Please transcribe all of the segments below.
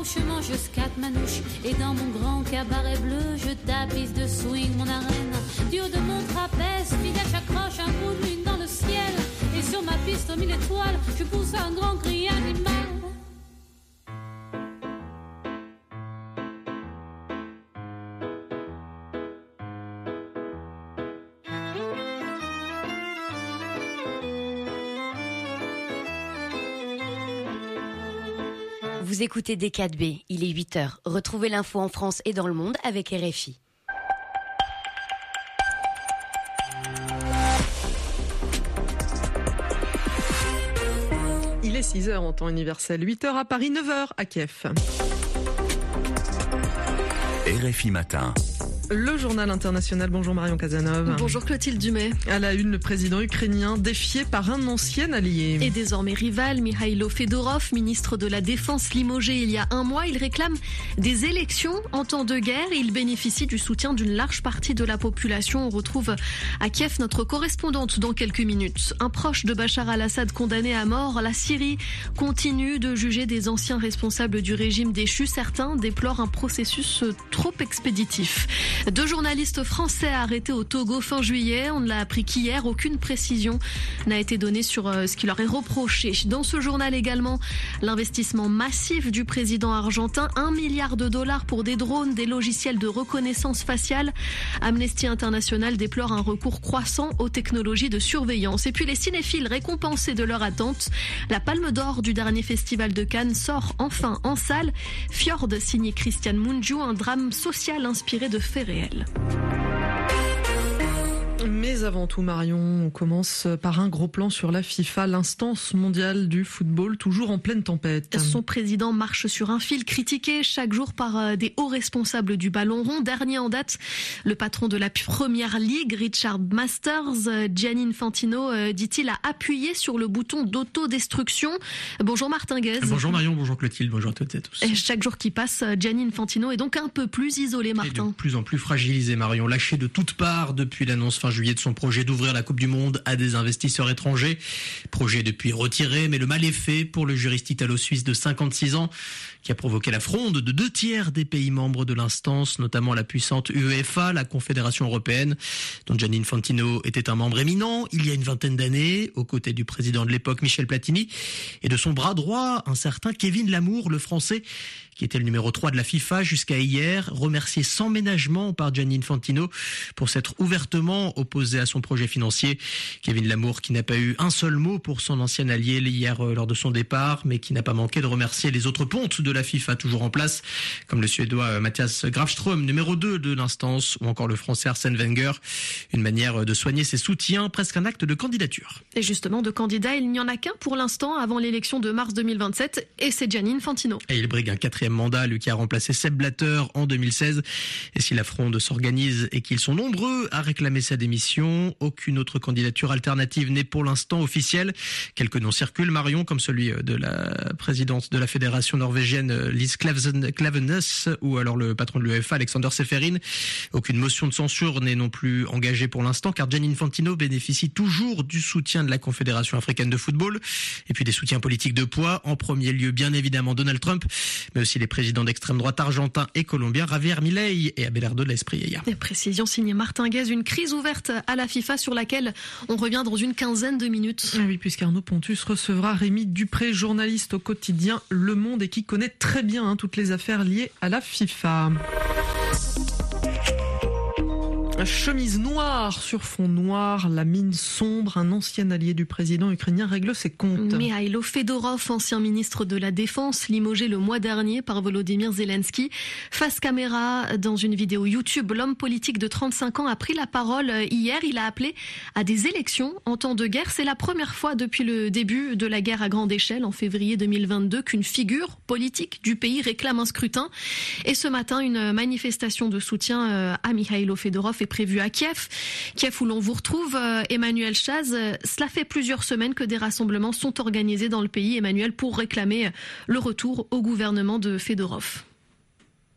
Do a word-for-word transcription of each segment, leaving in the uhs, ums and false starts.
franchement je scatte ma nouche. Et dans mon grand cabaret bleu, je tapisse de swing mon arène. Du haut de mon trapèze, fidèle j'accroche un bout de lune dans le ciel. Et sur ma piste aux mille étoiles, je pousse un grand cri animal. Vous écoutez D quatre B, il est huit heures. Retrouvez l'info en France et dans le monde avec R F I. Il est six heures en temps universel, huit heures à Paris, neuf heures à Kiev. R F I Matin. Le journal international. Bonjour Marion Cazeneuve. Bonjour Clotilde Dumais. À la une, le président ukrainien défié par un ancien allié. Et désormais rival, Mikhailo Fedorov, ministre de la Défense limogé il y a un mois. Il réclame des élections en temps de guerre. Il bénéficie du soutien d'une large partie de la population. On retrouve à Kiev notre correspondante dans quelques minutes. Un proche de Bachar al-Assad condamné à mort. La Syrie continue de juger des anciens responsables du régime déchu. Certains déplorent un processus trop expéditif. Deux journalistes français arrêtés au Togo fin juillet. On ne l'a appris qu'hier. Aucune précision n'a été donnée sur ce qui leur est reproché. Dans ce journal également, l'investissement massif du président argentin. Un milliard de dollars pour des drones, des logiciels de reconnaissance faciale. Amnesty International déplore un recours croissant aux technologies de surveillance. Et puis les cinéphiles récompensés de leur attente. La Palme d'Or du dernier festival de Cannes sort enfin en salle. Fjord, signé Christian Mungiu, un drame social inspiré de faits réel. Mais avant tout, Marion, on commence par un gros plan sur la FIFA, l'instance mondiale du football, toujours en pleine tempête. Son président marche sur un fil, critiqué chaque jour par des hauts responsables du ballon rond. Dernier en date, le patron de la Première Ligue, Richard Masters, Gianni Infantino, dit-il, a appuyé sur le bouton d'autodestruction. Bonjour Martin Guez. Bonjour Marion, bonjour Clotilde, bonjour à toutes et à tous. Et chaque jour qui passe, Gianni Infantino est donc un peu plus isolé, Martin. Et de plus en plus fragilisé, Marion, lâché de toutes parts depuis l'annonce fin juillet de son projet d'ouvrir la Coupe du Monde à des investisseurs étrangers. Projet depuis retiré, mais le mal est fait pour le juriste italo-suisse de cinquante-six ans qui a provoqué la fronde de deux tiers des pays membres de l'instance, notamment la puissante UEFA, la Confédération européenne, dont Gianni Infantino était un membre éminent il y a une vingtaine d'années, aux côtés du président de l'époque Michel Platini et de son bras droit, un certain Kevin Lamour, le français, qui était le numéro trois de la FIFA jusqu'à hier, remercié sans ménagement par Gianni Infantino pour s'être ouvertement opposé à son projet financier. Kevin Lamour qui n'a pas eu un seul mot pour son ancien allié hier lors de son départ, mais qui n'a pas manqué de remercier les autres pontes de la FIFA toujours en place, comme le Suédois Mattias Grafström, numéro deux de l'instance, ou encore le Français Arsène Wenger. Une manière de soigner ses soutiens, presque un acte de candidature. Et justement, de candidat, il n'y en a qu'un pour l'instant avant l'élection de mars deux mille vingt-sept, et c'est Gianni Infantino. Et il brigue un quatrième mandat, lui qui a remplacé Sepp Blatter en deux mille seize. Et si la fronde s'organise et qu'ils sont nombreux à réclamer sa démission, aucune autre candidature alternative n'est pour l'instant officielle. Quelques noms circulent, Marion, comme celui de la présidente de la fédération norvégienne Lise Klaveness ou alors le patron de l'UEFA Alexander Seferin. Aucune motion de censure n'est non plus engagée pour l'instant car Gianni Infantino bénéficie toujours du soutien de la Confédération africaine de football et puis des soutiens politiques de poids. En premier lieu, bien évidemment, Donald Trump, mais aussi les présidents d'extrême droite argentin et colombien Javier Milei et Abelardo de la Espriella. Des précisions signées Martin Guez, une crise ouverte à la FIFA sur laquelle on revient dans une quinzaine de minutes. Oui, puisqu'Arnaud Pontus recevra Rémi Dupré, journaliste au quotidien Le Monde et qui connaît très bien hein, toutes les affaires liées à la FIFA. Chemise noire sur fond noir, la mine sombre, un ancien allié du président ukrainien règle ses comptes. Mikhailo Fedorov, ancien ministre de la Défense, limogé le mois dernier par Volodymyr Zelensky. Face caméra, dans une vidéo YouTube, l'homme politique de trente-cinq ans a pris la parole hier. Il a appelé à des élections en temps de guerre. C'est la première fois depuis le début de la guerre à grande échelle, en février deux mille vingt-deux, qu'une figure politique du pays réclame un scrutin. Et ce matin, une manifestation de soutien à Mikhailo Fedorov est prévu à Kiev. Kiev où l'on vous retrouve, euh, Emmanuel Chaz. Cela fait plusieurs semaines que des rassemblements sont organisés dans le pays, Emmanuel, pour réclamer le retour au gouvernement de Fedorov.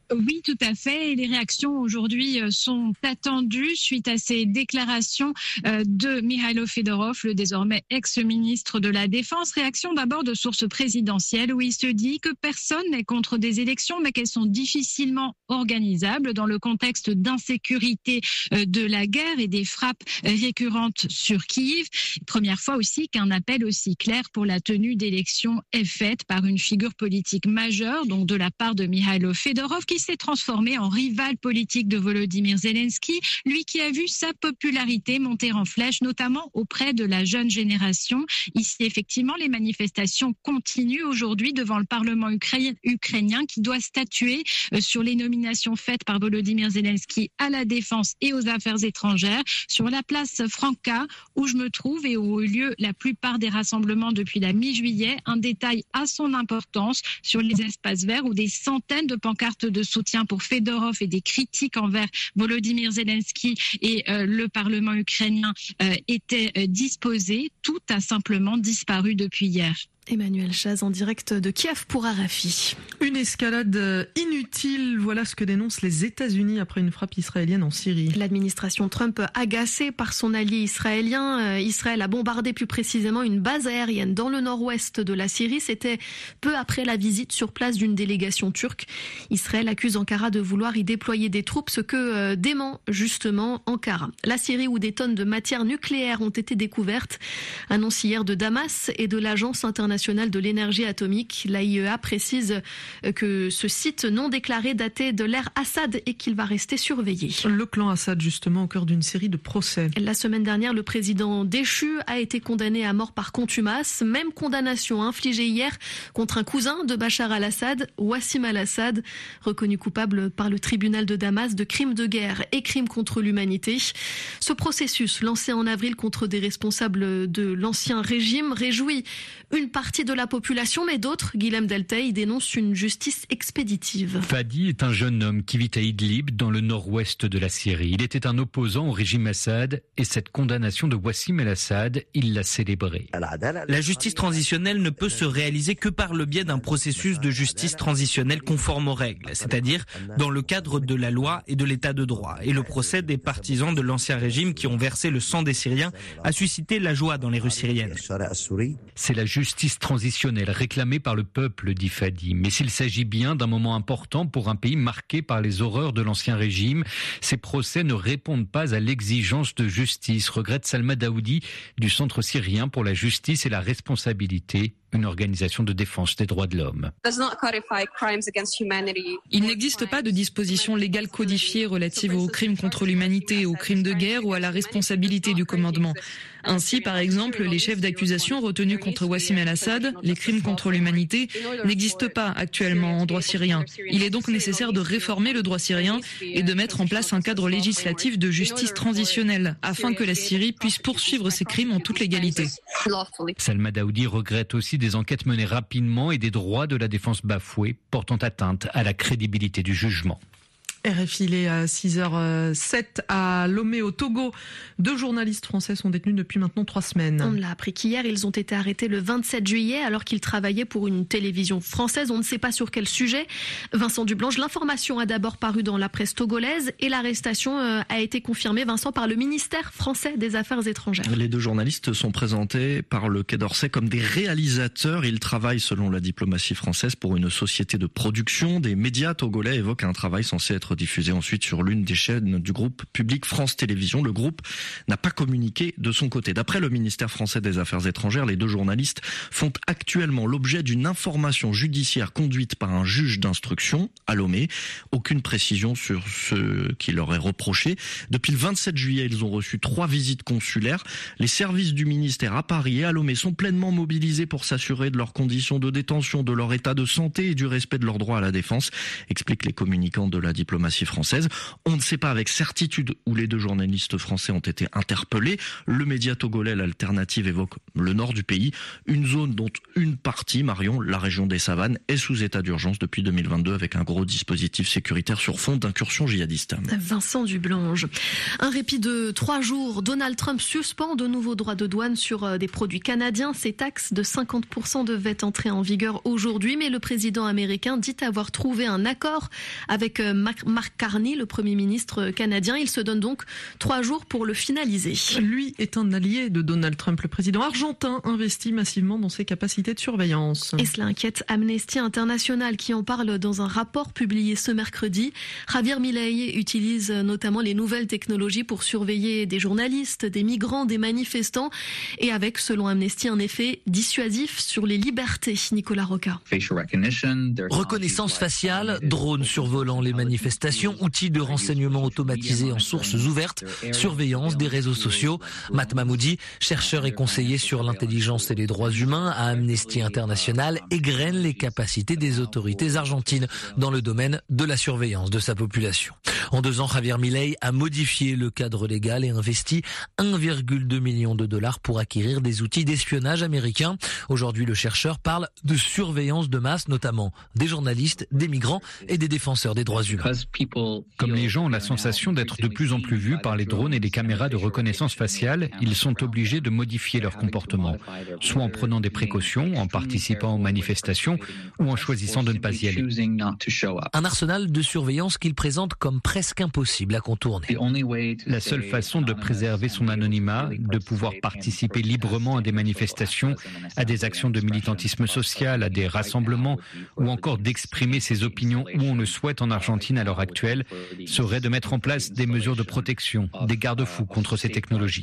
Oui, tout à fait. Et les réactions aujourd'hui sont attendues suite à ces déclarations de Mikhailo Fedorov, le désormais ex-ministre de la Défense. Réaction d'abord de sources présidentielles où il se dit que personne n'est contre des élections, mais qu'elles sont difficilement organisables dans le contexte d'insécurité de la guerre et des frappes récurrentes sur Kiev. Première fois aussi qu'un appel aussi clair pour la tenue d'élections est fait par une figure politique majeure, donc de la part de Mikhailo Fedorov, qui s'est transformé en rival politique de Volodymyr Zelensky, lui qui a vu sa popularité monter en flèche, notamment auprès de la jeune génération. Ici, effectivement, les manifestations continuent aujourd'hui devant le Parlement ukra- ukrainien qui doit statuer sur les nominations faites par Volodymyr Zelensky à la défense et aux affaires étrangères, sur la place Franca, où je me trouve et où ont eu lieu la plupart des rassemblements depuis la mi-juillet. Un détail à son importance sur les espaces verts où des centaines de pancartes de soutien pour Fedorov et des critiques envers Volodymyr Zelensky et euh, le Parlement ukrainien euh, étaient euh, disposées. Tout a simplement disparu depuis hier. Emmanuel Chaz en direct de Kiev pour R F I. Une escalade inutile, voilà ce que dénoncent les États-Unis après une frappe israélienne en Syrie. L'administration Trump, agacée par son allié israélien, Israël a bombardé plus précisément une base aérienne dans le nord-ouest de la Syrie. C'était peu après la visite sur place d'une délégation turque. Israël accuse Ankara de vouloir y déployer des troupes, ce que euh, dément justement Ankara. La Syrie où des tonnes de matières nucléaires ont été découvertes. Annonce hier de Damas et de l'Agence internationale de l'énergie atomique. L'A I E A précise que ce site non déclaré datait de l'ère Assad et qu'il va rester surveillé. Le clan Assad, justement, au cœur d'une série de procès. La semaine dernière, le président déchu a été condamné à mort par contumace. Même condamnation infligée hier contre un cousin de Bachar al-Assad, Wassim al-Assad, reconnu coupable par le tribunal de Damas de crimes de guerre et crimes contre l'humanité. Ce processus, lancé en avril contre des responsables de l'ancien régime, réjouit une partie de la population, mais d'autres, Guilhem Delteil, dénoncent une justice expéditive. Fadi est un jeune homme qui vit à Idlib, dans le nord-ouest de la Syrie. Il était un opposant au régime Assad et cette condamnation de Wassim el-Assad, il l'a célébrée. La justice transitionnelle ne peut se réaliser que par le biais d'un processus de justice transitionnelle conforme aux règles, c'est-à-dire dans le cadre de la loi et de l'état de droit. Et le procès des partisans de l'ancien régime qui ont versé le sang des Syriens a suscité la joie dans les rues syriennes. C'est la justice transitionnelle réclamée par le peuple, dit Fadi. Mais s'il s'agit bien d'un moment important pour un pays marqué par les horreurs de l'ancien régime, ces procès ne répondent pas à l'exigence de justice, regrette Salma Daoudi du Centre syrien pour la justice et la responsabilité, une organisation de défense des droits de l'homme. Il n'existe pas de disposition légale codifiée relative aux crimes contre l'humanité, aux crimes de guerre ou à la responsabilité du commandement. Ainsi, par exemple, les chefs d'accusation retenus contre Wassim el-Assad, les crimes contre l'humanité, n'existent pas actuellement en droit syrien. Il est donc nécessaire de réformer le droit syrien et de mettre en place un cadre législatif de justice transitionnelle afin que la Syrie puisse poursuivre ses crimes en toute légalité. Salma Daoudi regrette aussi des enquêtes menées rapidement et des droits de la défense bafoués, portant atteinte à la crédibilité du jugement. R F I, il est à six heures sept à Lomé au Togo. Deux journalistes français sont détenus depuis maintenant trois semaines. On l'a appris qu'hier, ils ont été arrêtés le vingt-sept juillet alors qu'ils travaillaient pour une télévision française. On ne sait pas sur quel sujet. Vincent Dublanche, l'information a d'abord paru dans la presse togolaise et l'arrestation a été confirmée, Vincent, par le ministère français des Affaires étrangères. Les deux journalistes sont présentés par le Quai d'Orsay comme des réalisateurs. Ils travaillent, selon la diplomatie française, pour une société de production. Des médias togolais évoquent un travail censé être diffusé ensuite sur l'une des chaînes du groupe public France Télévisions. Le groupe n'a pas communiqué de son côté. D'après le ministère français des Affaires étrangères, les deux journalistes font actuellement l'objet d'une information judiciaire conduite par un juge d'instruction à Lomé. Aucune précision sur ce qui leur est reproché. Depuis le vingt-sept juillet, ils ont reçu trois visites consulaires. Les services du ministère à Paris et à Lomé sont pleinement mobilisés pour s'assurer de leurs conditions de détention, de leur état de santé et du respect de leur droit à la défense, expliquent les communicants de la diplomatie diplomatie française. On ne sait pas avec certitude où les deux journalistes français ont été interpellés. Le média togolais, l'Alternative, évoque le nord du pays, une zone dont une partie, Marion, la région des Savanes, est sous état d'urgence depuis deux mille vingt-deux avec un gros dispositif sécuritaire sur fond d'incursion djihadiste. Vincent Dublange. Un répit de trois jours. Donald Trump suspend de nouveaux droits de douane sur des produits canadiens. Ces taxes de cinquante pour cent devaient entrer en vigueur aujourd'hui, mais le président américain dit avoir trouvé un accord avec Mark Carney, le Premier ministre canadien. Il se donne donc trois jours pour le finaliser. Lui est un allié de Donald Trump. Le président argentin investit massivement dans ses capacités de surveillance. Et cela inquiète Amnesty International qui en parle dans un rapport publié ce mercredi. Javier Milei utilise notamment les nouvelles technologies pour surveiller des journalistes, des migrants, des manifestants et avec, selon Amnesty, un effet dissuasif sur les libertés. Nicolas Roca. Reconnaissance faciale, drones survolant les manifestations, outils de renseignement automatisés en sources ouvertes, surveillance des réseaux sociaux. Matt Mahmoudi, chercheur et conseiller sur l'intelligence et les droits humains à Amnesty International, égrène les capacités des autorités argentines dans le domaine de la surveillance de sa population. En deux ans, Javier Milei a modifié le cadre légal et investi un virgule deux million de dollars pour acquérir des outils d'espionnage américains. Aujourd'hui, le chercheur parle de surveillance de masse, notamment des journalistes, des migrants et des défenseurs des droits humains. Comme les gens ont la sensation d'être de plus en plus vus par les drones et les caméras de reconnaissance faciale, ils sont obligés de modifier leur comportement, soit en prenant des précautions, en participant aux manifestations ou en choisissant de ne pas y aller. Un arsenal de surveillance qu'il présente comme presque impossible à contourner. La seule façon de préserver son anonymat, de pouvoir participer librement à des manifestations, à des actions de militantisme social, à des rassemblements ou encore d'exprimer ses opinions où on le souhaite en Argentine à l'heure actuelle, serait de mettre en place des mesures de protection, des garde-fous contre ces technologies.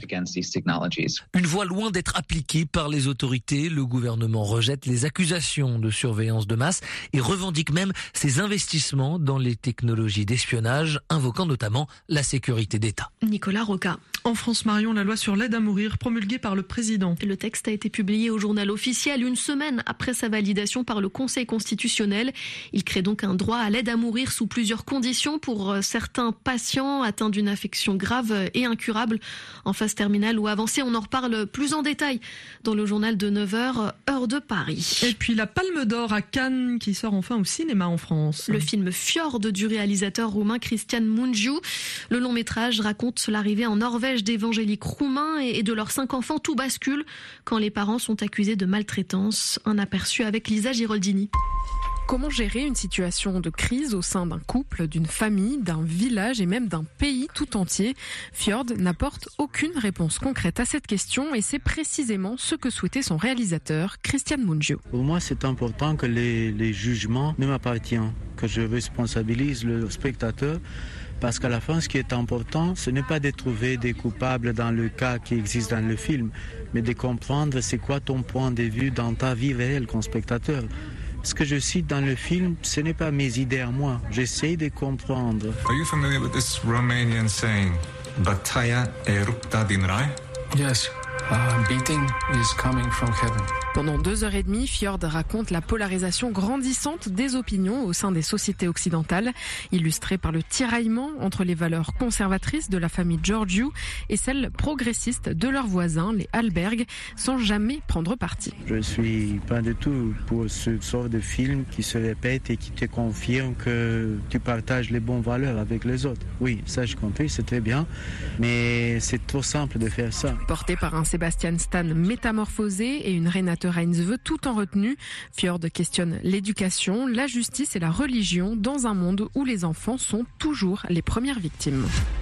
Une voie loin d'être appliquée par les autorités, le gouvernement rejette les accusations de surveillance de masse et revendique même ses investissements dans les technologies d'espionnage, invoquant notamment la sécurité d'État. Nicolas Roca. En France, Marion, la loi sur l'aide à mourir promulguée par le président. Le texte a été publié au journal officiel une semaine après sa validation par le Conseil constitutionnel. Il crée donc un droit à l'aide à mourir sous plusieurs conditions pour certains patients atteints d'une affection grave et incurable en phase terminale ou avancée. On en reparle plus en détail dans le journal de neuf heures, heure de Paris. Et puis la Palme d'Or à Cannes qui sort enfin au cinéma en France. Le film Fjord du réalisateur roumain Cristian Mungiu. Le long métrage raconte l'arrivée en Norvège d'évangéliques roumains et de leurs cinq enfants. Tout bascule quand les parents sont accusés de maltraitance. Un aperçu avec Lisa Giroldini. Comment gérer une situation de crise au sein d'un couple, d'une famille, d'un village et même d'un pays tout entier? Fjord n'apporte aucune réponse concrète à cette question et c'est précisément ce que souhaitait son réalisateur, Cristian Mungiu. Pour moi, c'est important que les, les jugements ne m'appartiennent, que je responsabilise le spectateur. Parce qu'à la fin, ce qui est important, ce n'est pas de trouver des coupables dans le cas qui existe dans le film, mais de comprendre c'est quoi ton point de vue dans ta vie réelle comme spectateur. Ce que je cite dans le film, ce n'est pas mes idées à moi. J'essaie de comprendre. Are you familiar with this Romanian saying, Bătaia e rupta din rai? Yes, uh, beating is coming from heaven. Pendant deux heures et demie, Fjord raconte la polarisation grandissante des opinions au sein des sociétés occidentales, illustrée par le tiraillement entre les valeurs conservatrices de la famille Georgiou et celles progressistes de leurs voisins, les Alberg, sans jamais prendre parti. Je suis pas du tout pour ce sort de film qui se répète et qui te confirme que tu partages les bonnes valeurs avec les autres. Oui, ça je compris, c'est très bien, mais c'est trop simple de faire ça. Porté par un Sebastian Stan métamorphosé et une Renate Reinsve tout en retenue, Fjord questionne l'éducation, la justice et la religion dans un monde où les enfants sont toujours les premières victimes.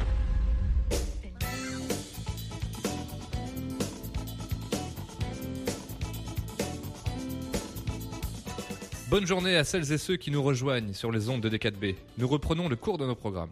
Bonne journée à celles et ceux qui nous rejoignent sur les ondes de D quatre B. Nous reprenons le cours de nos programmes.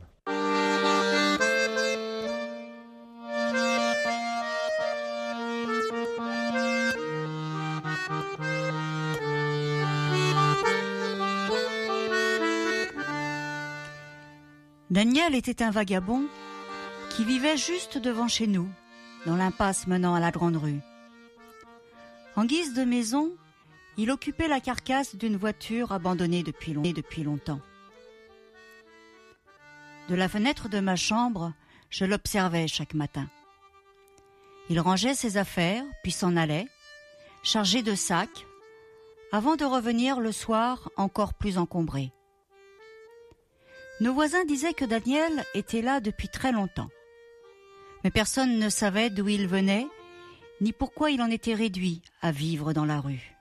Daniel était un vagabond qui vivait juste devant chez nous, dans l'impasse menant à la grande rue. En guise de maison, il occupait la carcasse d'une voiture abandonnée depuis, long- depuis longtemps. De la fenêtre de ma chambre, je l'observais chaque matin. Il rangeait ses affaires, puis s'en allait, chargé de sacs, avant de revenir le soir encore plus encombré. Nos voisins disaient que Daniel était là depuis très longtemps. Mais personne ne savait d'où il venait, ni pourquoi il en était réduit à vivre dans la rue.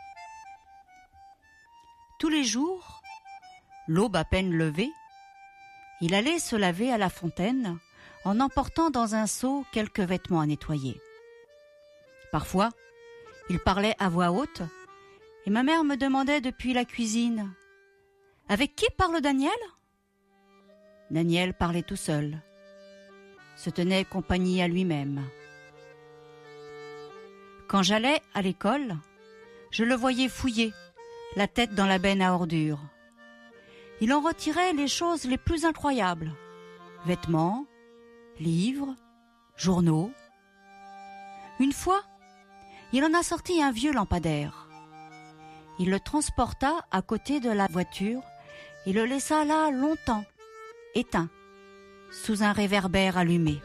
Tous les jours, l'aube à peine levée, il allait se laver à la fontaine en emportant dans un seau quelques vêtements à nettoyer. Parfois, il parlait à voix haute et ma mère me demandait depuis la cuisine « Avec qui parle Daniel ?» Daniel parlait tout seul, se tenait compagnie à lui-même. Quand j'allais à l'école, je le voyais fouiller, la tête dans la benne à ordures. Il en retirait les choses les plus incroyables. Vêtements, livres, journaux. Une fois, il en a sorti un vieux lampadaire. Il le transporta à côté de la voiture et le laissa là longtemps, éteint, sous un réverbère allumé.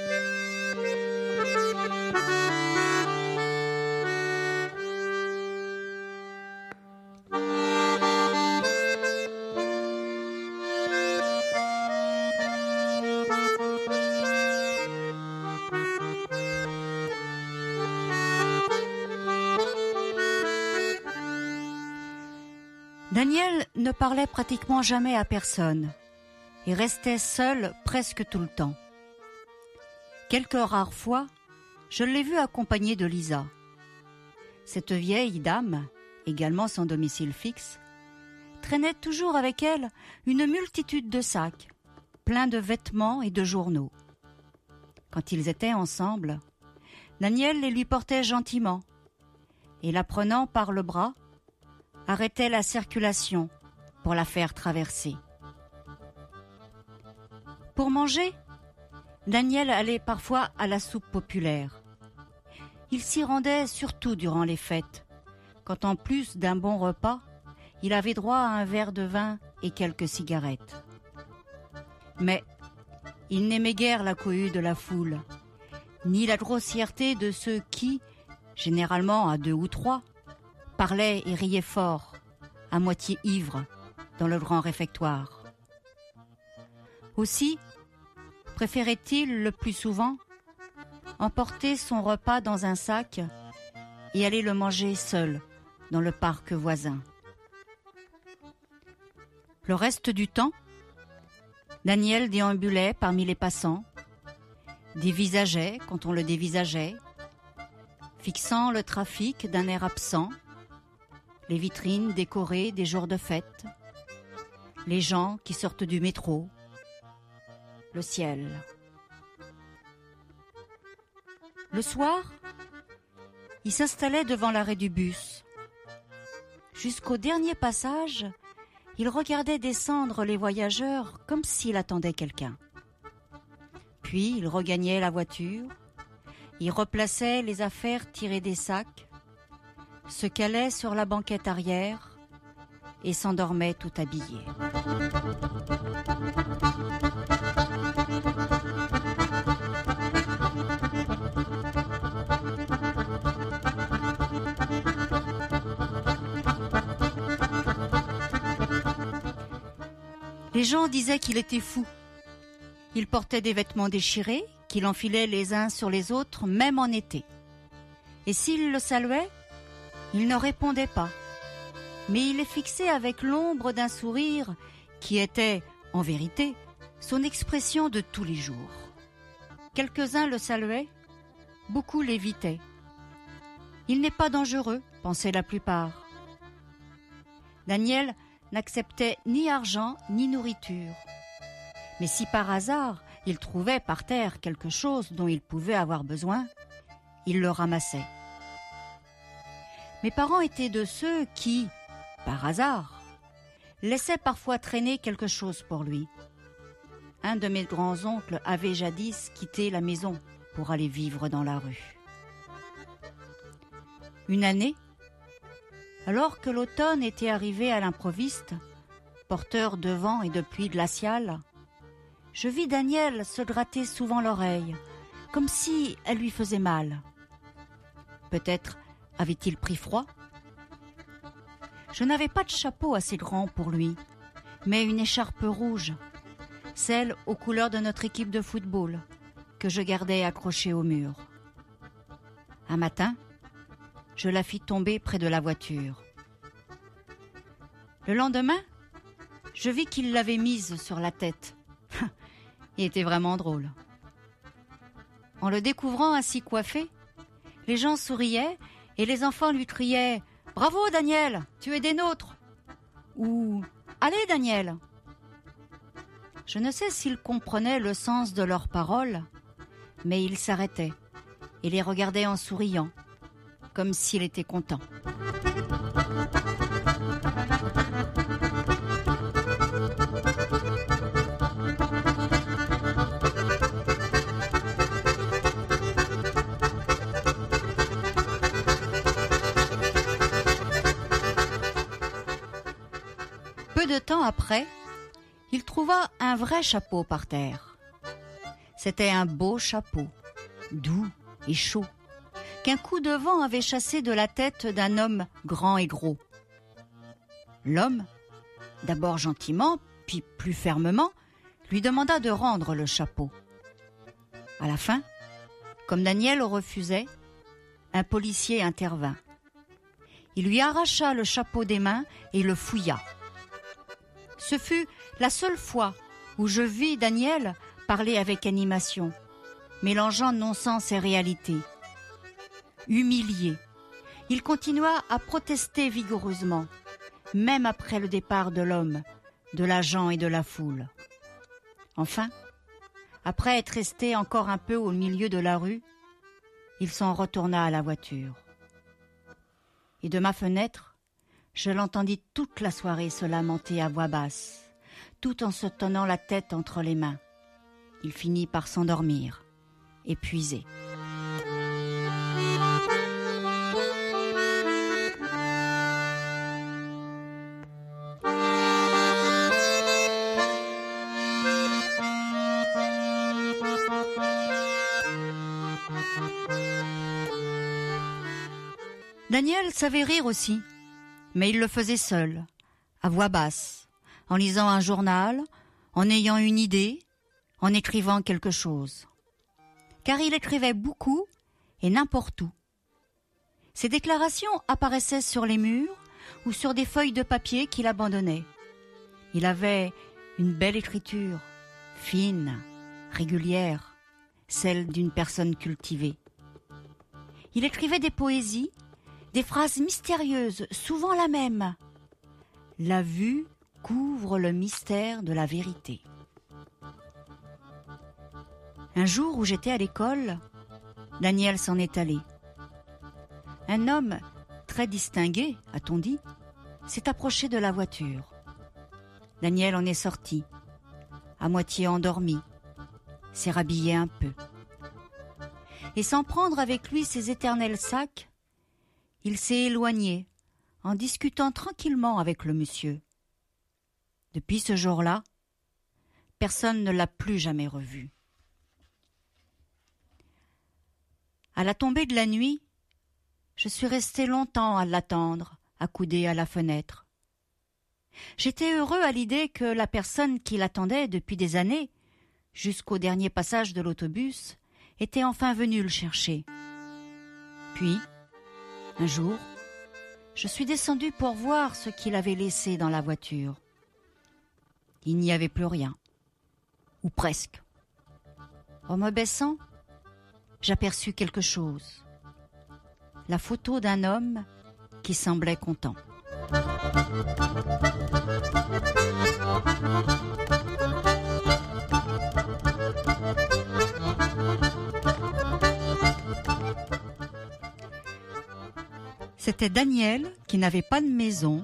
Daniel ne parlait pratiquement jamais à personne et restait seul presque tout le temps. Quelques rares fois, je l'ai vu accompagné de Lisa. Cette vieille dame, également sans domicile fixe, traînait toujours avec elle une multitude de sacs, pleins de vêtements et de journaux. Quand ils étaient ensemble, Daniel les lui portait gentiment et, la prenant par le bras, arrêtait la circulation pour la faire traverser. Pour manger, Daniel allait parfois à la soupe populaire. Il s'y rendait surtout durant les fêtes, quand en plus d'un bon repas, il avait droit à un verre de vin et quelques cigarettes. Mais il n'aimait guère la cohue de la foule, ni la grossièreté de ceux qui, généralement à deux ou trois, parlaient et riaient fort, à moitié ivres, dans le grand réfectoire. Aussi, préférait-il le plus souvent emporter son repas dans un sac et aller le manger seul dans le parc voisin. Le reste du temps, Daniel déambulait parmi les passants, dévisageait quand on le dévisageait, fixant le trafic d'un air absent, les vitrines décorées des jours de fête, les gens qui sortent du métro, le ciel. Le soir, il s'installait devant l'arrêt du bus. Jusqu'au dernier passage, il regardait descendre les voyageurs comme s'il attendait quelqu'un. Puis il regagnait la voiture, il replaçait les affaires tirées des sacs, se calait sur la banquette arrière et s'endormait tout habillé. Les gens disaient qu'il était fou. Il portait des vêtements déchirés, qu'il enfilait les uns sur les autres, même en été. Et s'il le saluait, il ne répondait pas, mais il les fixait avec l'ombre d'un sourire qui était, en vérité, son expression de tous les jours. Quelques-uns le saluaient, beaucoup l'évitaient. Il n'est pas dangereux, pensaient la plupart. Daniel n'acceptait ni argent ni nourriture. Mais si par hasard il trouvait par terre quelque chose dont il pouvait avoir besoin, il le ramassait. Mes parents étaient de ceux qui, par hasard, laissaient parfois traîner quelque chose pour lui. Un de mes grands-oncles avait jadis quitté la maison pour aller vivre dans la rue. Une année, alors que l'automne était arrivé à l'improviste, porteur de vent et de pluie glaciale, je vis Daniel se gratter souvent l'oreille, comme si elle lui faisait mal. Peut-être avait-il pris froid? Je n'avais pas de chapeau assez grand pour lui, mais une écharpe rouge, celle aux couleurs de notre équipe de football, que je gardais accrochée au mur. Un matin, je la fis tomber près de la voiture. Le lendemain, je vis qu'il l'avait mise sur la tête. Il était vraiment drôle. En le découvrant ainsi coiffé, les gens souriaient et les enfants lui criaient « Bravo Daniel, tu es des nôtres !» ou « Allez Daniel !» Je ne sais s'ils comprenaient le sens de leurs paroles, mais il s'arrêtait et les regardait en souriant, comme s'il était content. Peu de temps après, il trouva un vrai chapeau par terre. C'était un beau chapeau, doux et chaud, qu'un coup de vent avait chassé de la tête d'un homme grand et gros. L'homme, d'abord gentiment, puis plus fermement, lui demanda de rendre le chapeau. À la fin, comme Daniel refusait, un policier intervint. Il lui arracha le chapeau des mains et le fouilla. Ce fut la seule fois où je vis Daniel parler avec animation, mélangeant non-sens et réalité. Humilié, il continua à protester vigoureusement, même après le départ de l'homme, de l'agent et de la foule. Enfin, après être resté encore un peu au milieu de la rue, il s'en retourna à la voiture. Et de ma fenêtre, je l'entendis toute la soirée se lamenter à voix basse, tout en se tenant la tête entre les mains. Il finit par s'endormir, épuisé. Daniel savait rire aussi, mais il le faisait seul, à voix basse, en lisant un journal, en ayant une idée, en écrivant quelque chose. Car il écrivait beaucoup et n'importe où. Ses déclarations apparaissaient sur les murs ou sur des feuilles de papier qu'il abandonnait. Il avait une belle écriture, fine, régulière, celle d'une personne cultivée. Il écrivait des poésies, des phrases mystérieuses, souvent la même. La vue couvre le mystère de la vérité. Un jour où j'étais à l'école, Daniel s'en est allé. Un homme très distingué, a-t-on dit, s'est approché de la voiture. Daniel en est sorti, à moitié endormi, s'est rhabillé un peu. Et sans prendre avec lui ses éternels sacs, il s'est éloigné en discutant tranquillement avec le monsieur. Depuis ce jour-là, personne ne l'a plus jamais revu. À la tombée de la nuit, je suis resté longtemps à l'attendre, accoudé à la fenêtre. J'étais heureux à l'idée que la personne qui l'attendait depuis des années, jusqu'au dernier passage de l'autobus, était enfin venue le chercher. Puis, un jour, je suis descendu pour voir ce qu'il avait laissé dans la voiture. Il n'y avait plus rien, ou presque. En me baissant, j'aperçus quelque chose. La photo d'un homme qui semblait content. C'était Daniel qui n'avait pas de maison.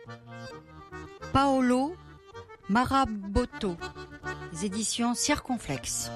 Paolo Marabotto, éditions Circonflexe.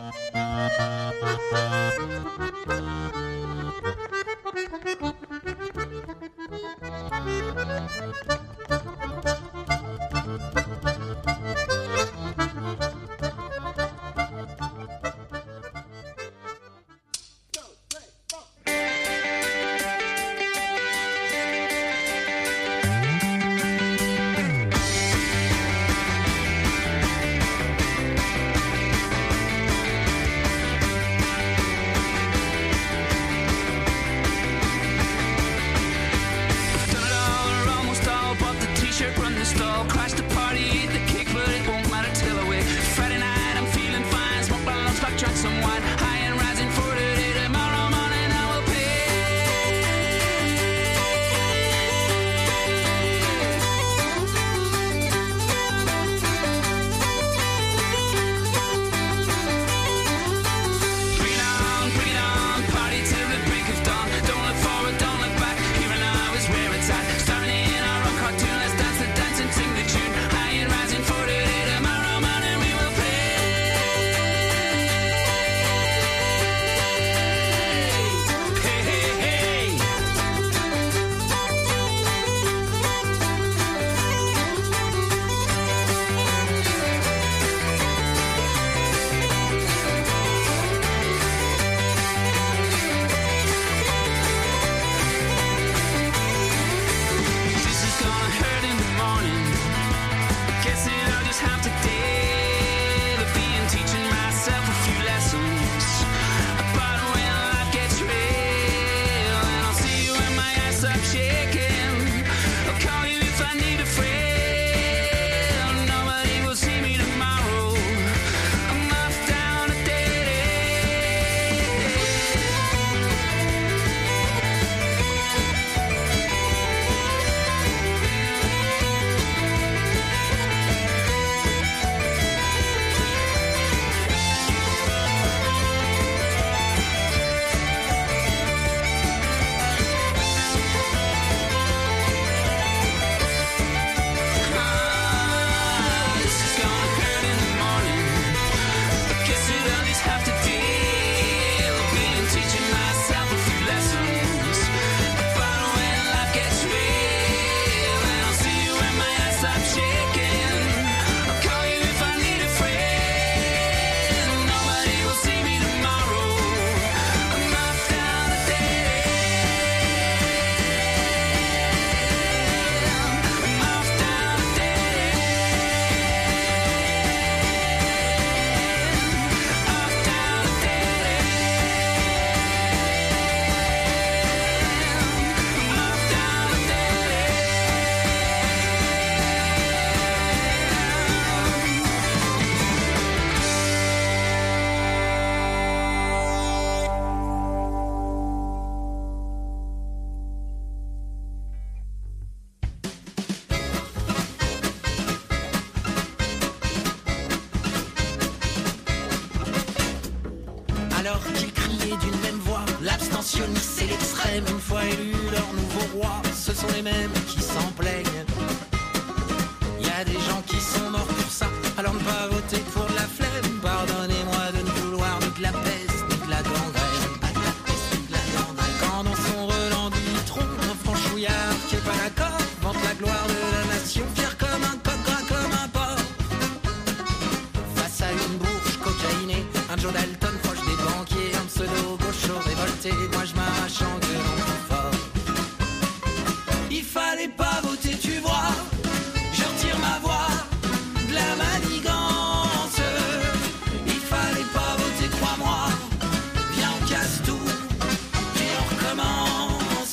alors qu'ils criaient d'une même voix. L'abstentionniste et l'extrême, une fois élus leur nouveau roi, ce sont les mêmes qui s'en plaignent. Il y a des gens qui sont morts pour ça, alors ne pas voter pour de la flemme. Pardonnez-moi de ne vouloir ni de la peste, ni de la gangrène. Quand dans son relent du litron, un franchouillard qui est pas d'accord vante la gloire de la nation, fier comme un coq, gras comme un porc. Face à une bourge cocaïnée, un Joe Dalton proche des banquiers, un pseudo gaucho révolté, moi je m'arrache en gueulant plus fort. Il fallait pas voter, tu vois, je retire ma voix de la manigance. Il fallait pas voter, crois-moi, viens on casse tout, puis on recommence.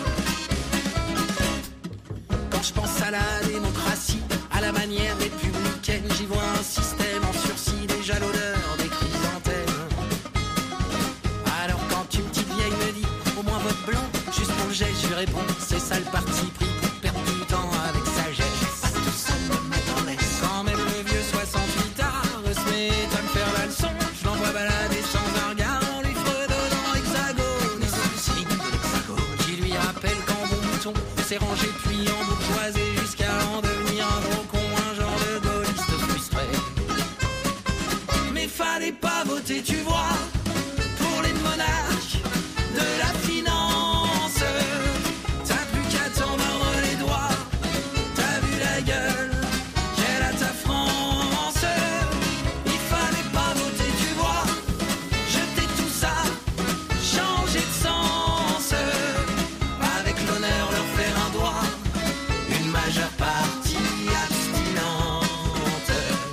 Quand je pense à la démocratie, à la manière républicaine, j'y vois un système en sursis, déjà l'odeur des chrysanthèmes. Alors quand une petite vieille me dit, au moins vote blanc, juste pour le jet, je lui réponds, c'est ça le parti pris pour perdre du temps avec sagesse. Pas tout ça me met en laisse. Quand même le vieux soixante-huit ans se met à me faire la leçon, je l'envoie balader sans un regard en lui fredonnant hexagone. Et c'est le signe de l'hexagone qui lui rappelle qu'en bon mouton, s'est rangé puis en bourgeoisé jusqu'à en devenir un gros con, un genre de gaulliste frustré. Mais fallait pas voter, tu vois, pour les monarques de la finance. T'as plus qu'à t'en mordre les doigts, t'as vu la gueule qu'elle a ta France. Il fallait pas voter, tu vois, jeter tout ça, changer de sens. Avec l'honneur leur faire un droit, une majeure partie abstinente.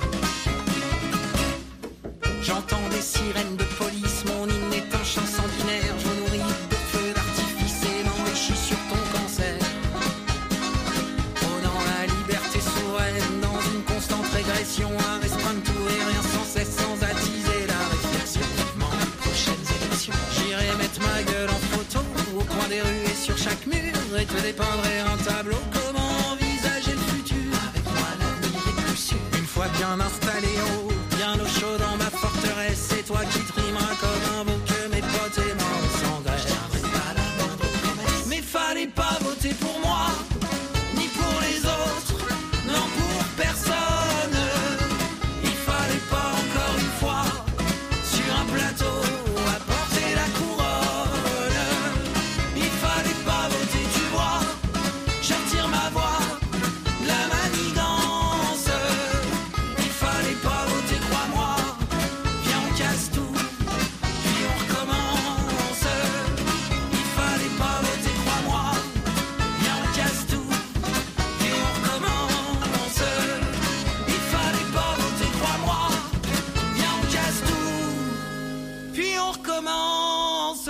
J'entends des sirènes de police, mon hymne est un chant sanguinaire. Je me nourris de feux d'artifice et m'enrichis sur ton cancer. Prônant la liberté souveraine dans une constante régression, à restreindre tout et rien sans cesse, sans attiser la réflexion. Vivement les prochaines élections, j'irai mettre ma gueule en photo au coin des rues et sur chaque mur, et te dépeindrai un tableau. Comment envisager le futur? Avec moi l'avenir est plus sûr. Une fois bien installé haut, bien au chaud dans ma forteresse, c'est toi qui trimeras comme un beau que mes potes et moi on s'engraisse. Je tiendrai pas la moindre promesse. Mais fallait pas voter pour moi, ni pour les autres, non pour personne. Il fallait pas encore une fois, sur un plateau, apporter la couronne. Il fallait pas voter, tu vois, je retire ma voix, la manigance. Il fallait pas voter, crois-moi, viens on casse tout, puis on recommence. Il fallait pas voter, crois-moi, viens on casse tout, puis on recommence. Il fallait pas voter, crois-moi, viens on casse tout, puis on recommence.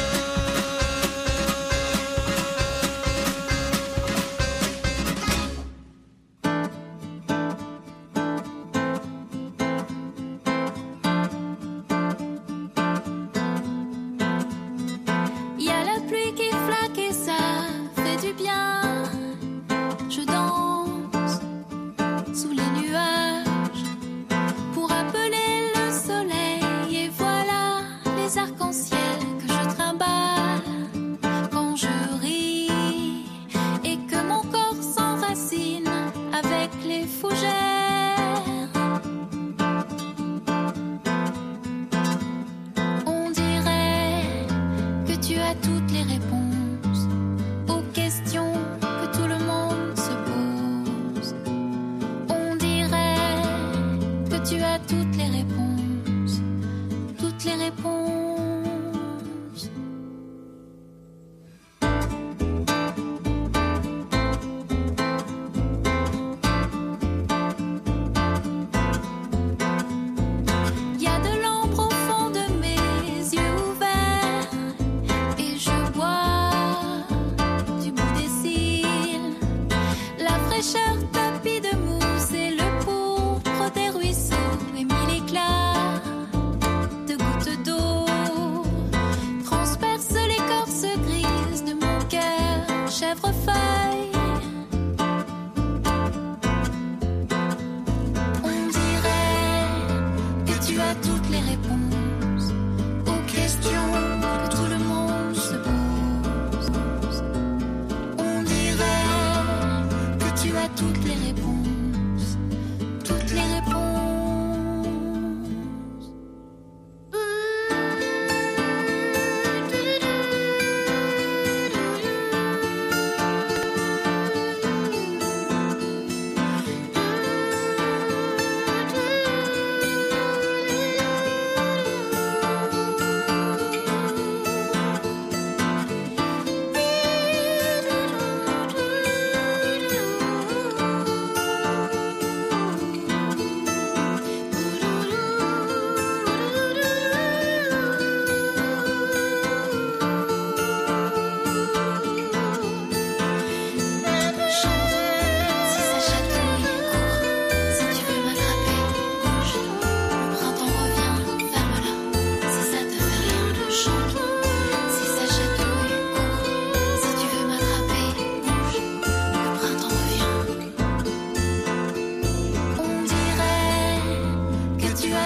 Il y a la pluie qui flaque et ça fait du bien. Je danse sous les nuages pour appeler le soleil. Et voilà les arcs-en-ciel que je trimballe quand je ris et que mon corps s'enracine avec les fougères. On dirait que tu as toutes les réponses aux questions que tout le monde se pose. On dirait que tu as toutes les réponses, toutes les réponses. Il y a de l'ombre au fond de mes yeux ouverts et je bois du bout des cils la fraîcheur tapis de mousse et le pourpre des ruisseaux et mille éclats de gouttes d'eau transpercent l'écorce grise de mon cœur chèvrefeuille. On dirait que tu as toutes les réponses aux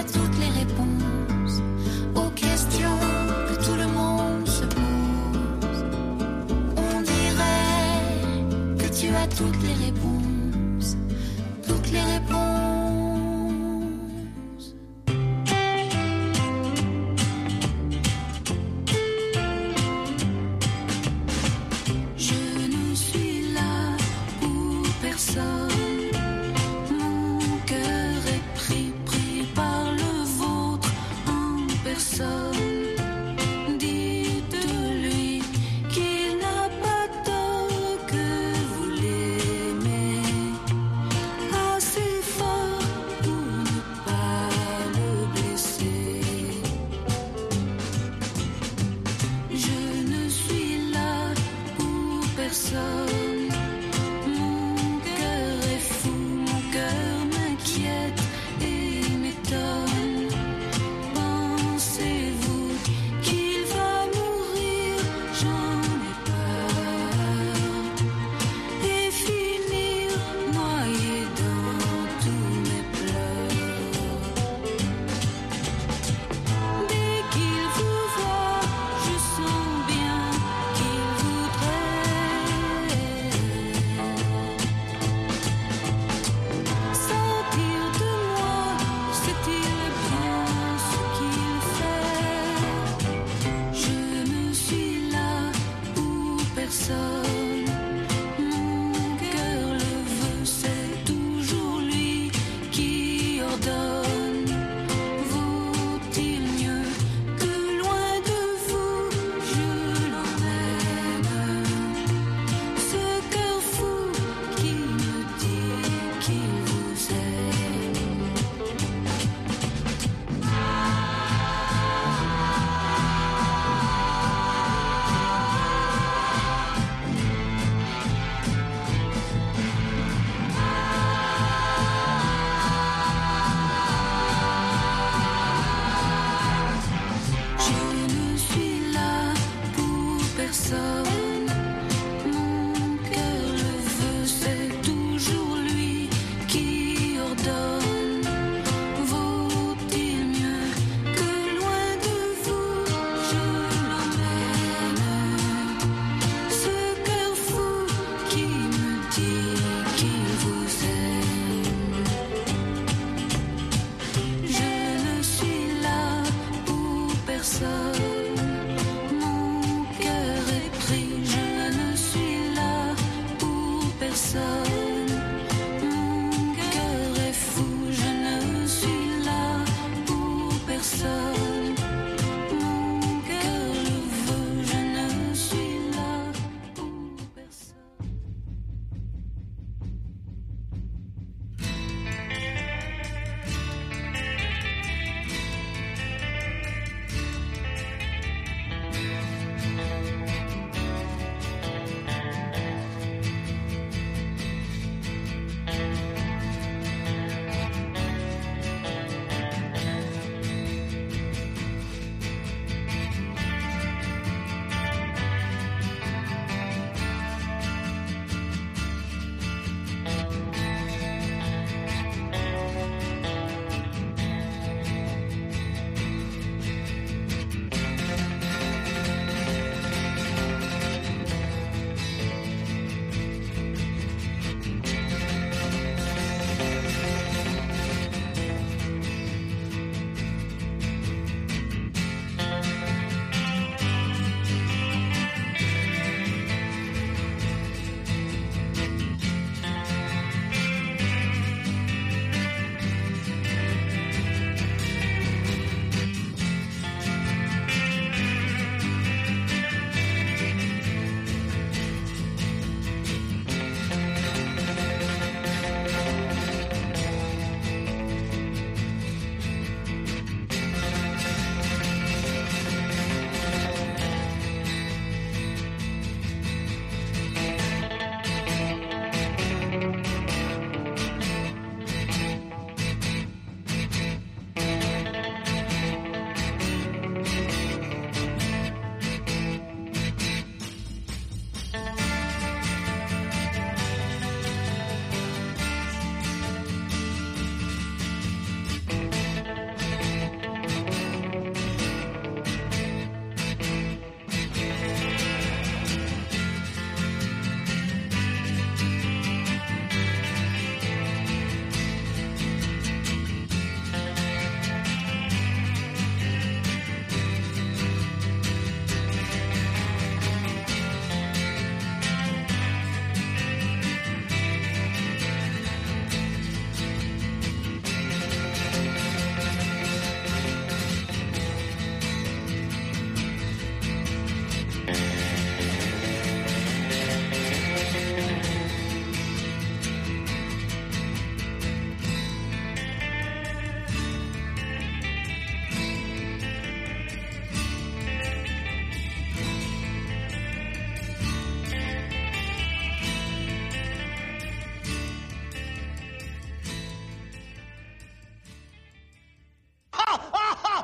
as toutes les réponses aux questions que tout le monde se pose. On dirait que tu as toutes les réponses, toutes les réponses.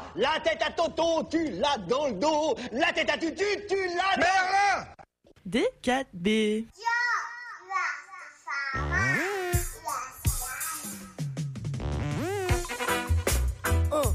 La tête à Toto, tu l'as dans le dos. La tête à Tutu, tu l'as dans... Merlin D quatre B. Oh.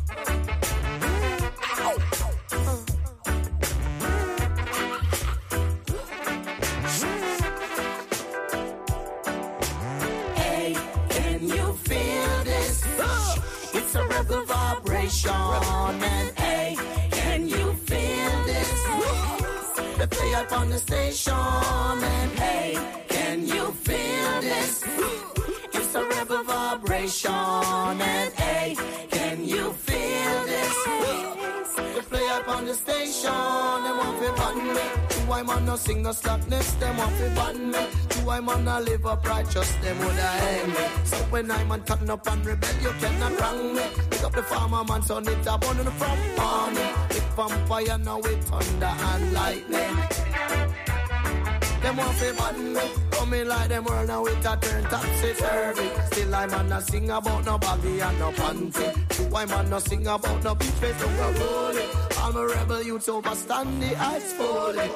Hey, can you feel this? It's a rebel vibration. And hey, can you feel this? They play up on the station. And hey, can you feel this? It's a rebel vibration. And hey, can you feel this? They play up on the station. They want to ban me. Do I man no sing no slackness? They want to ban me. Do I man no live upright? Just them would I hang me. So when I'm on turn up and rebel, you cannot wrong me. Pick up the farmer man, son it up on the front morning. Big vampire now with thunder and lightning. Them want to ban me. Coming like them world now with a turn topsy-turvy. Still I man no sing about no baggy and no panty. Do I man no sing about no beach face to go rolling. I'm a rebel youth overstand the ice falling.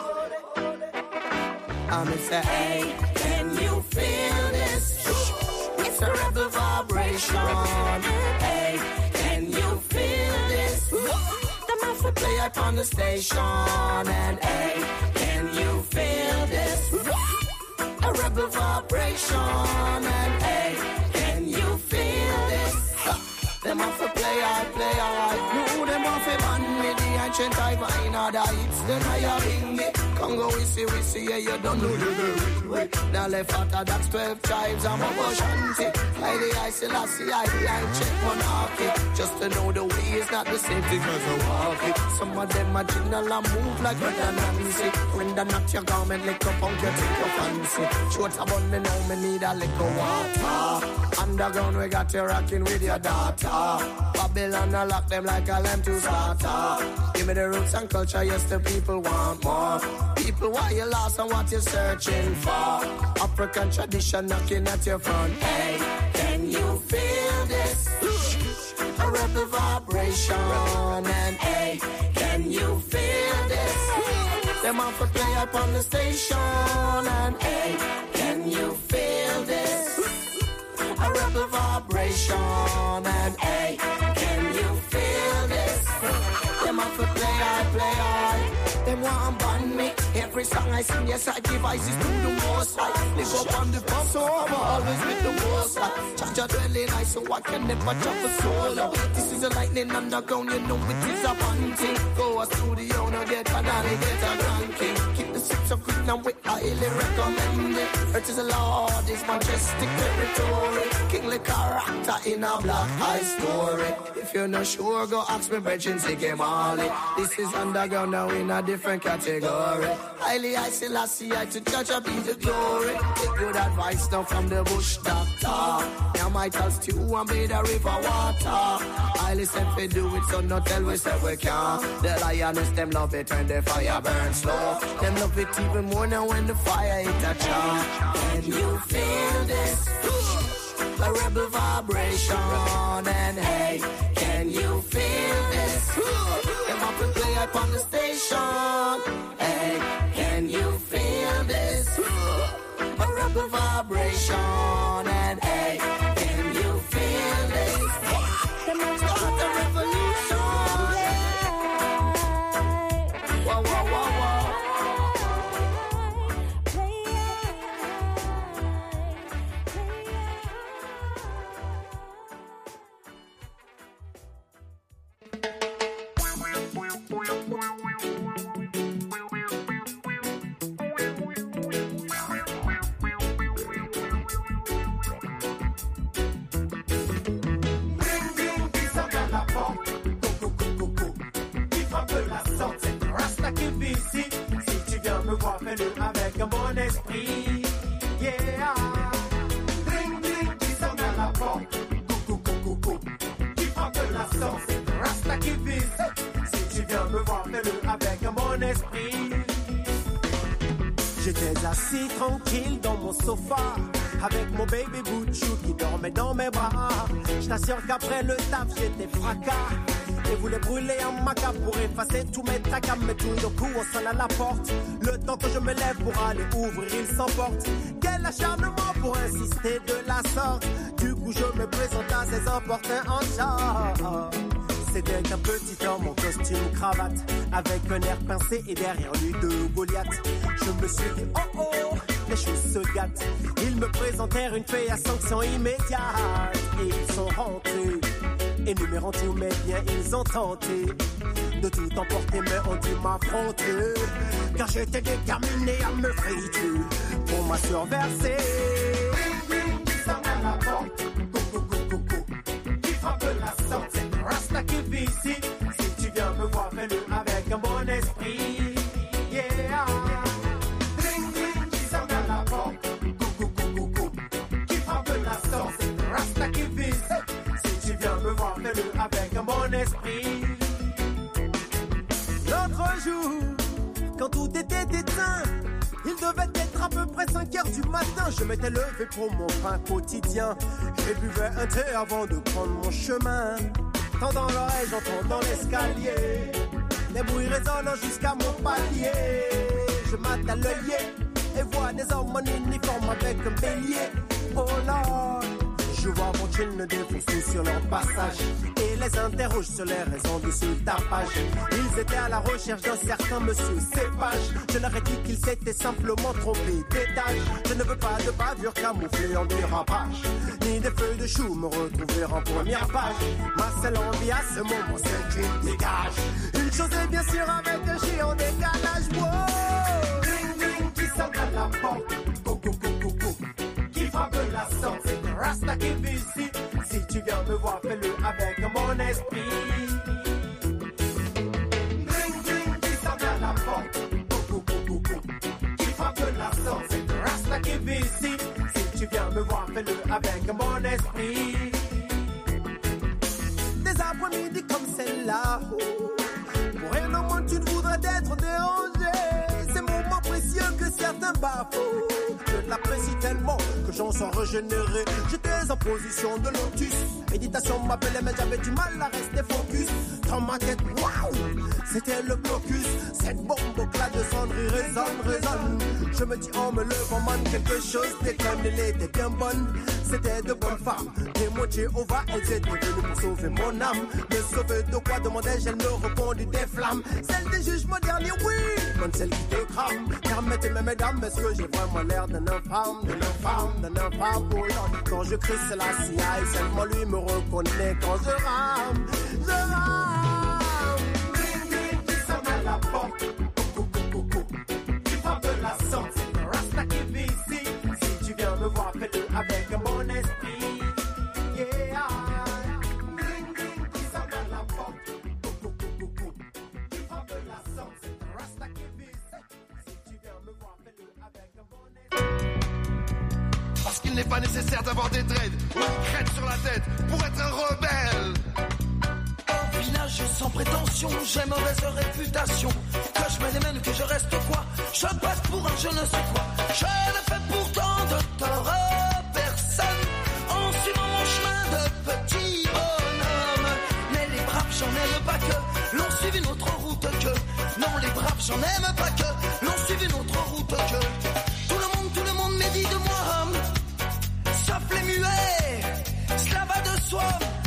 I'm say, hey, can you feel this? It's a rebel vibration. Hey, can you feel this? The mafia play up on the station. And hey, can you feel this? A rebel vibration. And hey, can you feel this? Them off a play hard, play hard. No, them off a ban me. The ancient type of in other hits. Then I have in me. Congo, we see, we see, yeah, you don't know the way. Now left after that's twelve tribes. I'm a Boshanti. I the I still I see, I the I check monarchy. Just to know the way is not the same thing as a walk it. Some of them are general and move like Red and Nancy. When they knock your garment, lick up on you, take your fancy. Short about me now, me need a little water. Underground, we got you rocking with your daughter. Babylon, I lock them like a lamb to slaughter. Give me the roots and culture, yes, the people want more. People, why you lost and what you're searching for? African tradition knocking at your front. Hey, can you feel this? A rebel vibration. And hey, can you feel this? Them off to play up on the station. And hey, can you feel this? A rebel vibration. And hey, can you feel this? Them off to play hard, play hard. Them want ban me. Every song I sing, yes, I give voices to the most high. Live up on the pop, so I'm always with the most high. Charge a dwelling high, so I can never drop a solo. This is a lightning underground, you know it is a bunting. Go a studio, no get banana, get a ranking. Keep the sips of green and we highly recommend it. Earth is a lord, it's majestic territory. Kingly character in a black eye story. If you're not sure, go ask me, Bridget, take him all it. This is underground, now in a different category. Highly I still I see I to judge I be the glory. Take good advice now from the bush doctor. Now my tell stew and be the river water. I listen for do it so not tell we say we can't. The lioness them love it when the fire burns slow. Them love it even more now when the fire hit a charm. Can you feel this? A rebel vibration. And hey, can you feel this? Them up and play up on the station. Hey, can you feel this? A rebel vibration. And hey, can you feel this? Them up start a revolution. Whoa, whoa, whoa, whoa. Avec un bon esprit, yeah. Dring, dring, qui sonne à la porte. Coucou, coucou, coucou. Qui frappe la sauce, Rasta qui vise. Si tu viens me voir, fais-le avec un bon esprit. J'étais assis tranquille dans mon sofa, avec mon baby Bouchou qui dormait dans mes bras. Je t'assure qu'après le taf, j'étais fracas. et voulait brûler un macabre pour effacer tous mes tracas. Mais tout d'un coup on sonne à la porte. Le temps que je me lève pour aller ouvrir, il s'emporte. Quel acharnement pour insister de la sorte. Du coup je me présente à ses emporteurs en charge. C'était un petit homme en costume cravate, avec un air pincé et derrière lui deux Goliath. Je me suis dit oh oh, les choses se gâtent. Ils me présentèrent une fée à sanction immédiate. Et ils sont rentrés, énumérant tous mes biens, ils ont tenté de tout emporter, mais ont dû m'affronter. Car j'étais déterminé à me friter pour m'a surversé. Qui sonne à la porte, coucou coucou coucou, qui frappe la sorte, c'est Rasta qui vit ici. Si tu viens me voir, fais-le avec un bon esprit. Yeah. Dring dring, qui sonne à la porte, coucou coucou coucou, qui frappe la sorte, c'est Rasta qui vit ici. Si tu viens me voir, fais-le avec un bon esprit. L'autre jour, quand tout était éteint, il devait être à peu près cinq heures du matin. Je m'étais levé pour mon pain quotidien. J'ai buvais un thé avant de prendre mon chemin. Tendant l'oreille, j'entends dans l'escalier les bruits résonnent jusqu'à mon palier. Je m'attends à l'œillet et vois des hommes en uniforme avec un bélier. Oh Lord, je vois mon chin ne défonce sur leur passage et les interroge sur les raisons de ce tapage. Ils étaient à la recherche d'un certain monsieur Cépage. Je leur ai dit qu'ils s'étaient simplement trompés d'étage. Je ne veux pas de bavure camouflée en dérapage, ni des feux de chou me retrouver en première page. Ma seule envie à ce moment c'est qu'il dégage. Une chose est bien sûre avec un chien en décalage. Wow, ding ding qui sonne à la porte, coucou coucou coucou, qui frappe la sorte, c'est Rasta qui vit ici. Si tu viens me voir, fais-le avec un bon esprit. Dring dring qui sonne à la porte, coucou coucou coucou, qui frappe la sorte, c'est Rasta qui vit ici. Si tu viens me voir, fais-le avec un bon esprit. Des après-midi comme celle-là, pour rien au monde tu ne voudrais être dérangé. Ces moments précieux que certains bafouent, je l'apprécie tellement que j'en sors régénéré. J'étais en position de lotus, méditation m'appelait mais j'avais du mal à rester focus. Dans ma tête, waouh, c'était le blocus. Cette bombe au clat de cendres résonne, résonne. Je me dis en me levant man, quelque chose déconne. Elle était bien bonne, c'était de bonnes femmes. Témoins de Jéhovah, elles étaient venues pour sauver mon âme. Me sauver de quoi, demandai-je, elle me répondit des flammes. Celle des juges modernes, oui, bonne celle qui te crame. Permettez-moi mesdames, est-ce que j'ai vraiment l'air d'un infâme, d'un infâme, d'un infâme? Oh Lord, quand je crie c'est la C I A, seulement lui me reconnaît quand je rame, je rame. Ding ding qui sonne à la porte, coucou coucou coucou, qui frappe la sorte, c'est Rasta qui vit ici. Si tu viens me voir, fais-le avec un bon esprit. Yeah. Ding ding qui sonne à la porte, coucou coucou coucou, qui frappe la sorte, c'est Rasta qui vit ici. Si tu viens me voir, fais-le avec un bon esprit. Parce qu'il n'est pas nécessaire d'avoir des dreads ou une crête sur la tête pour être un rebelle. Au village sans prétention, j'ai mauvaise réputation. Que je me démène, que je reste quoi, je passe pour un je ne sais quoi. Je ne fais pourtant de tort à personne en suivant mon chemin de petit bonhomme. Mais les braves j'en aime pas que l'on suive une autre route que. Non les braves j'en aime pas que l'on suive une autre route que. Tout le monde, tout le monde médit de moi, sauf les muets, cela va de soi.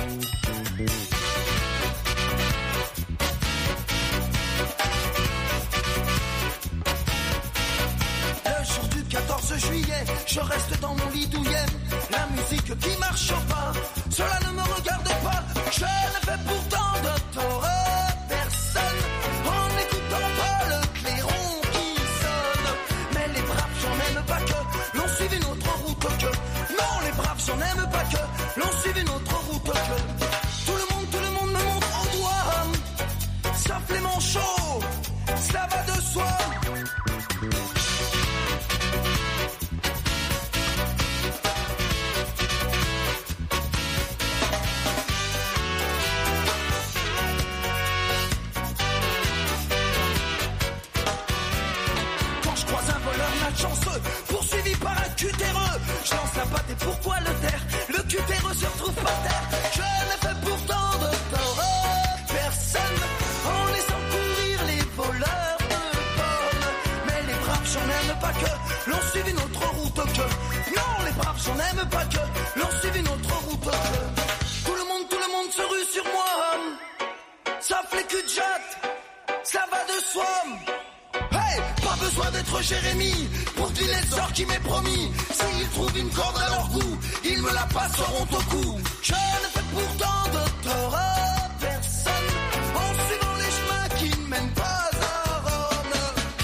Le jour du quatorze juillet, je reste dans mon lit douillet. La musique qui marche pas, cela ne me regarde pas. Je ne fais pourtant de tort à personne en écoutant pas le clairon qui sonne. Mais les braves, j'en aime pas que l'on suive une autre route que. Non, les braves, j'en aime pas que l'on suive une autre route que. Tout le monde, tout le monde me montre au doigt, sauf les manchots, cela va de soi. route que. Non, les braves, j'en aime pas que. L'ont suivi notre route que. Tout le monde, tout le monde se rue sur moi. Ça fait que de jatte, ça va de soi. Hey, pas besoin d'être Jérémie pour deviner le sort qui m'est promis. S'ils trouvent une corde à leur goût, ils me la passeront au cou. Je ne fais pourtant de tort à personne en suivant les chemins qui ne mènent pas à Rome.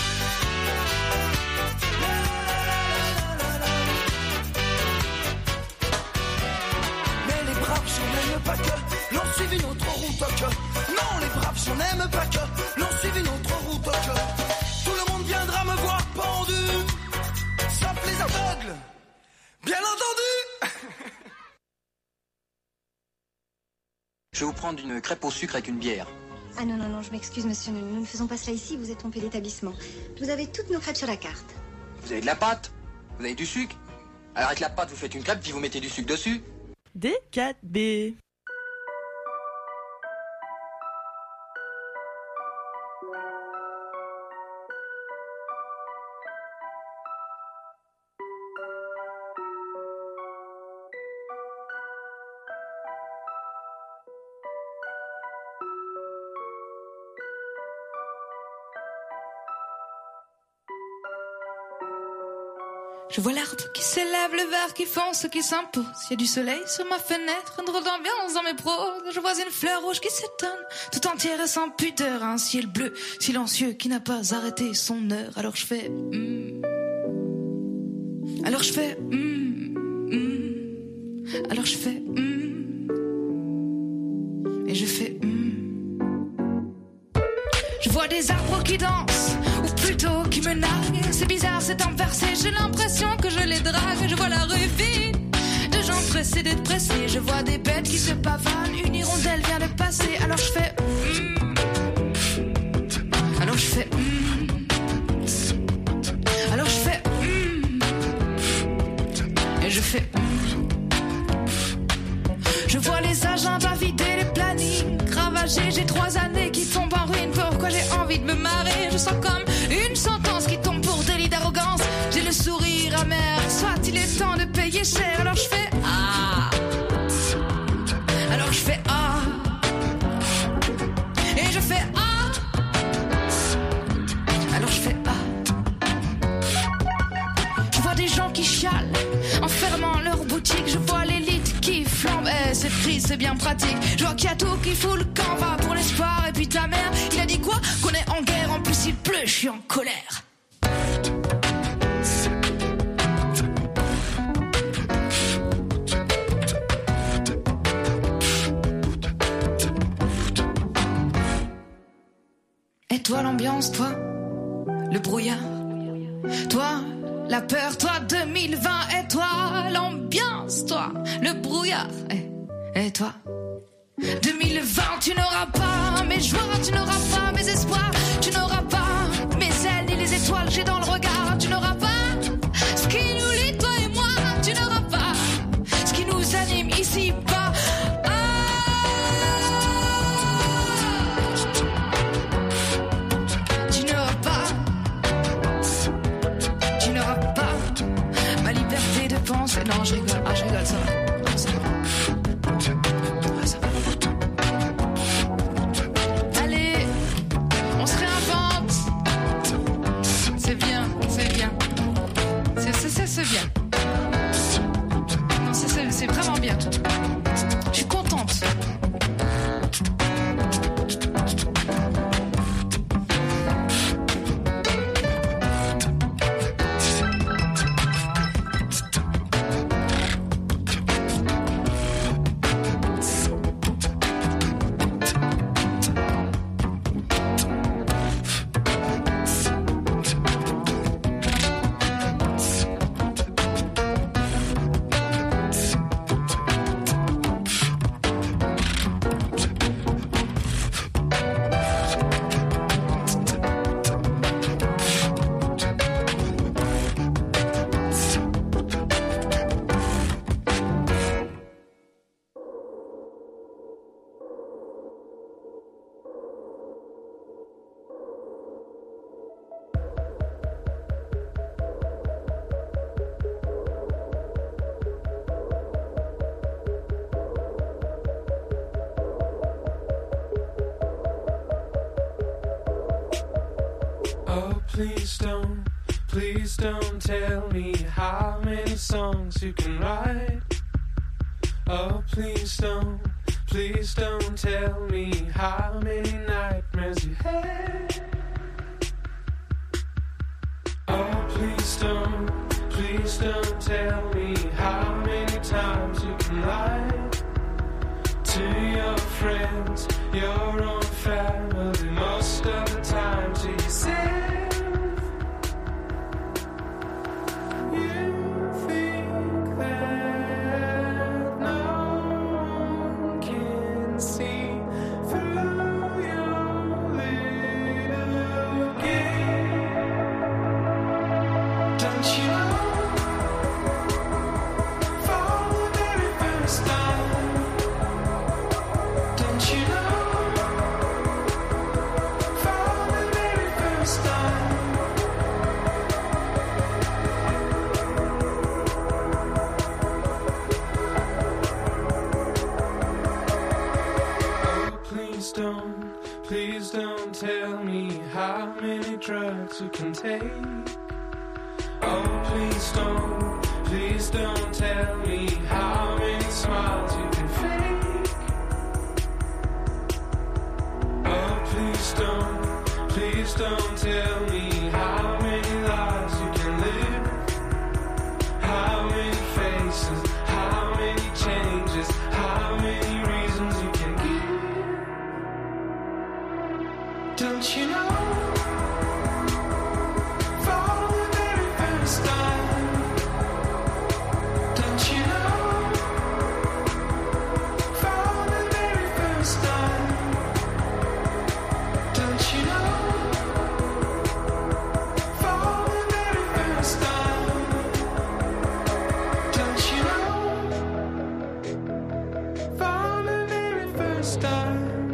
Mais les braves, j'en aime pas que l'ont suivi notre route que. Non, les braves, j'en aime pas que l'ont suivi notre route que. Tout le monde viendra me voir pendu, sauf les aveugles, bien entendu. Je vais vous prendre une crêpe au sucre avec une bière. Ah non, non, non, je m'excuse, monsieur, nous, nous ne faisons pas cela ici, vous êtes trompé d'établissement. Vous avez toutes nos crêpes sur la carte. Vous avez de la pâte? Vous avez du sucre? Alors avec la pâte, vous faites une crêpe, puis vous mettez du sucre dessus. D quatre B. Je vois l'arbre qui s'élève, le verre qui fonce, qui s'impose. Il y a du soleil sur ma fenêtre, une drôle d'ambiance dans mes proses. Je vois une fleur rouge qui s'étonne, tout entière et sans pudeur. Un ciel bleu, silencieux, qui n'a pas arrêté son heure. Alors je fais... Mm. Alors je fais... Mm. Mm. Alors je fais... Mm. Et je fais... Mm. Je vois des arbres qui dansent, ou plutôt qui me narguent. C'est bizarre, c'est inversé, j'ai l'impression que je les drague. Je vois la rue vide, de gens pressés d'être pressés. Je vois des bêtes qui se pavanent, une hirondelle vient de passer. Alors je fais mm. Alors je fais mm. Alors je fais mm. Et je fais mm. Je vois les agendas vider, les plannings ravagés. J'ai trois années qui tombent en ruine. Pourquoi j'ai envie de me marrer? Je sens comme une sentence qui tombe pour délit d'arrogance. J'ai le sourire amer, soit il est temps de payer cher. Alors je fais ah. Alors je fais ah. Et je fais ah. Alors je fais ah. Je vois des gens qui chialent en fermant leur boutique. Je vois l'élite qui flambe, eh, c'est pris, c'est bien pratique. Je vois qu'il y a tout qui fout le camp, va pour l'espoir. Et puis ta mère, il a dit quoi? Qu'on est en guerre, en plus il pleut, je suis en colère. Et toi l'ambiance, toi, le brouillard, toi, la peur, toi, deux mille vingt, et toi, l'ambiance, toi, le brouillard, et, et toi, deux mille vingt, tu n'auras pas mes joies, tu n'auras pas mes espoirs, tu n'auras pas mes ailes ni les étoiles que j'ai dans le regard, tu n'auras pas ce qui nous lie, toi et moi, tu n'auras pas ce qui nous anime ici-bas. Non, je rigole, ah, je rigole, ça va. Ah, ça va. Ah, ça va. Allez, please don't, please don't tell me how many songs you can write. Oh, please don't, please don't tell me how many nightmares you had. Oh, please don't, please don't tell me how many times you can lie to your friends, your own family, most of the time to yourself. You think that no one can see through your little game. Don't you know, for the very first time, don't you know, for the very first time. Oh, please don't, please don't tell me how many drugs you can take. Oh, please don't, please don't tell me how many smiles you can fake. Oh, please don't, please don't tell me how many lives you can live. How many faces, how many changes, how many reasons you can give. Don't you know? For the very first time, don't you know? For the very first time, don't you know? For the very first time, don't you know? For the very first time.